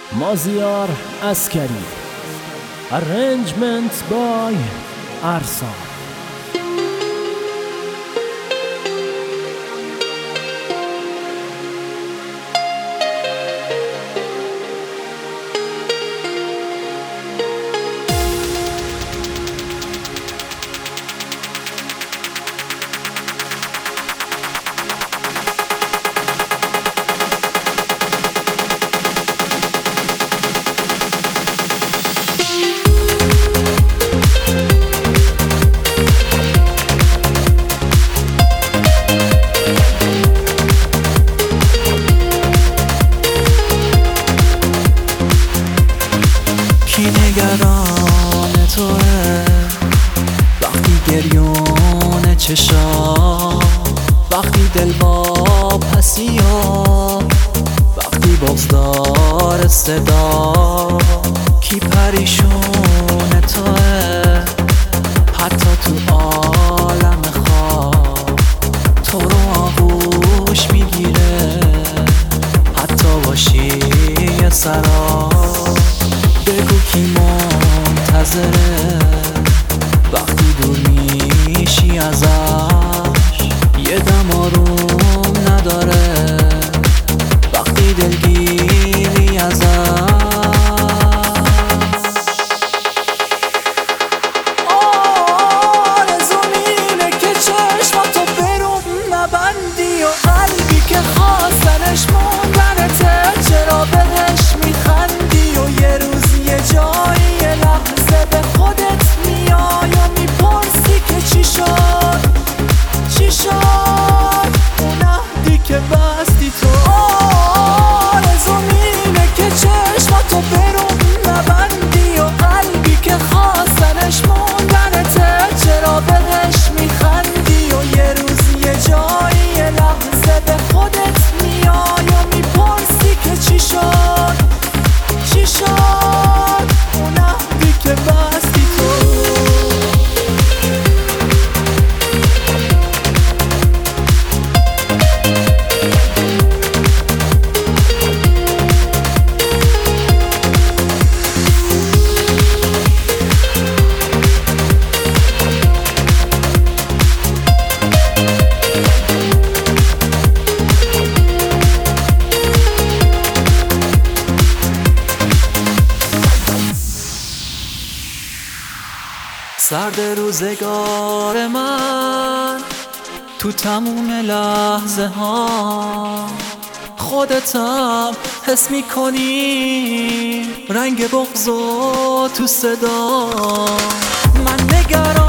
مازیار عسکری. Arrangement by ارسان. نگران توه وقتی گریون چشا، وقتی دل با پسی ها، وقتی بغضدار صدا. کی پریشون توه حتی تو عالم خواب، تو رو آغوش میگیره حتی باشی یه سرا. بگو کی منتظره وقتی دور میشی ازش، یه دم آروم نداره وقتی دلگیری ازش. آرزوم اینه که چشماتو برون نبندی و قلبی که خواستنش موندنته، چرا بهش میخندی و یه روز یه جایی یه لحظه به خودت میای و میپرسی که چی شد، چی شد اون عهدی که بستی تو. آرزوم اینه که چشماتو برون نبندی و قلبی که خواستنش موندنته، چرا بهش میخندی و یه روز یه جایی یه لحظه به خودت میای و میپرسی که چی شد، چی شد اون عهدی که بستی تو. سرد روزگار من تو تموم لحظه ها، خودتم حس میکنی رنگ بغض و تو صدا. من نگران